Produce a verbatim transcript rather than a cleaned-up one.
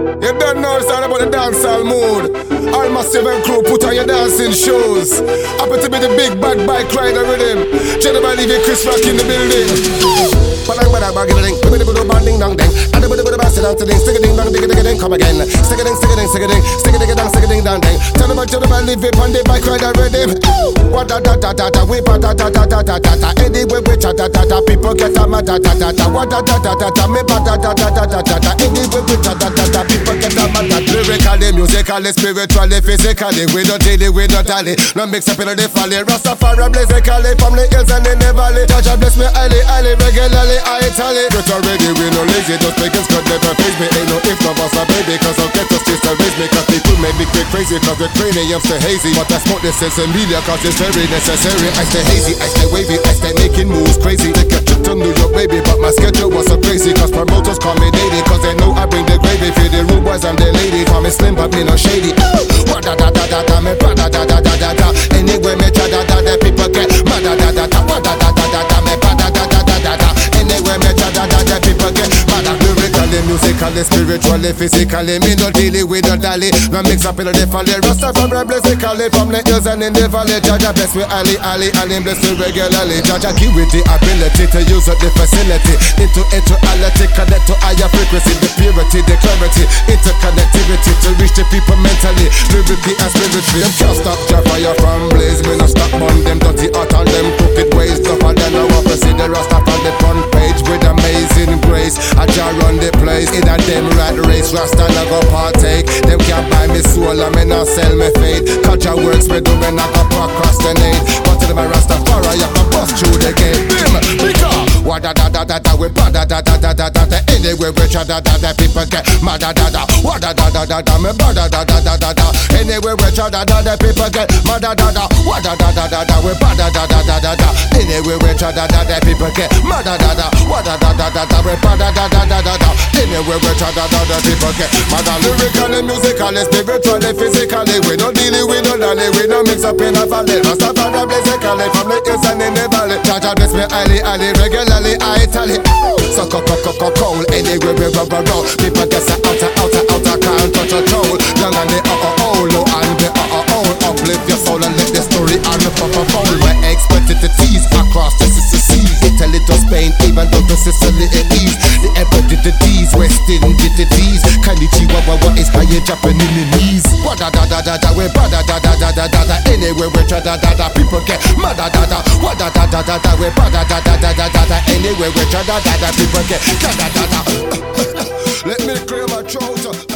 You don't know it's all about the dancehall mood. All massive and crew put on your dancing shoes. Happen to be the big bad bike rider rhythm. Gentlemen, leave Chris Rock in the building. Badang badang badang ding, ding ding ding ding ding ding. And the bada bada ding ding, stick a ding dong, ding ding ding, come again. Stick a ding, stick a ding, stick a ding, stick a ding dong, stick a ding dong ding. Tell them about gentlemen, leave it on the bike rider rhythm. What da da da da da, we pa da da da da da da. Anyway we cha da da da, people get a ma da da da da. What da da da da da, me pa da da da da da da. Anyway we cha da da da, people get a ma da. Lyrically, musically, spiritually, physically, we don't daily, we don't dally. No mix up in the folly. Rastafari blazically from the hills and in the valley. Jah Jah bless me highly, highly, regularly, I tally. Get already, we no lazy, just make us good, never face me. Ain't no if no boss a baby, cause I'll get us just to raise me. Cause people make me get crazy, cause we're craniums to hazy. But I smoke this sense of media, cause it's very necessary. I stay hazy, I stay wavy, I stay making moves crazy. They get you to New York, baby, but my schedule was so crazy. Cause promoters call me lady, cause they know I bring the gravy. For the rude boys, I'm the lady. Call me slim, but me no shady. What da da da da da, me pa da da da da da da. Anyway, me cha da da da, people get ma da da da da. What da da da da da, me pa da da da da da da. Anyway, me cha da da da, people get ma da. Lyrically, musically, spiritually, physically, me no dealing with no dally. No mix up in the folly. Rastafari blazically from the hills and in the valley. Jah Jah bless me Ali, Ali, Ali bless me regularly. Jah Jah give with the ability to use up the facility. Into interality, connect to higher frequency. The purity, the clarity, interconnectivity to reach the people mentally, lyrically and spiritually. Them can't stop Jah fire from blaze. Me no stop on them dirty art and them crooked ways. Tougher than I want to see the Rasta on the front page with amazing grace. I Jah run the place in a them rat race. Rasta no go partake. Them can't buy me soul and me not sell me fate. Culture works me do me not go procrastinate. But to them a Rastafari you can bust through the gate. Bim, because what da da da da da we ba da da da da da da. Anyway we cha da da da people get ma da da da. What da da da da da me ba da da da da da da. Anyway we cha da da da people get ma da da da. What da da da da da we ba da da da da da da. Anyway we cha da da da people get ma da da da. What da da da da da we ba da da da da da da. Anyway we cha da da da people get ma da. Lyrically, musically, spiritually, physically, we don't deal it, we don't dally, we don't mix up in a valley. Rastafari blazically from the hills and in the valley. Jah Jah bless me highly, highly, regularly, I tally. So co co co co cold, anyway we rub a roll. People get say outer, outer, outer, can't touch a toe. Young and the oh oh oh, low and the oh oh oh. Uplift your soul and let the story on the proper phone. We're expected to tease across the seas. Italy to Spain, even though to Sicily it is. The Emperor did the D's, West Indian did the D's. Konnichiwa, what is higher Japanese? What da da da da da, we ba da da da da da da da. Anyway we cha da da da, people get ma da da da. What da da da da da, we ba da da da da da da. Anyway we cha da da da, people get da da da da. Let me clear my throat.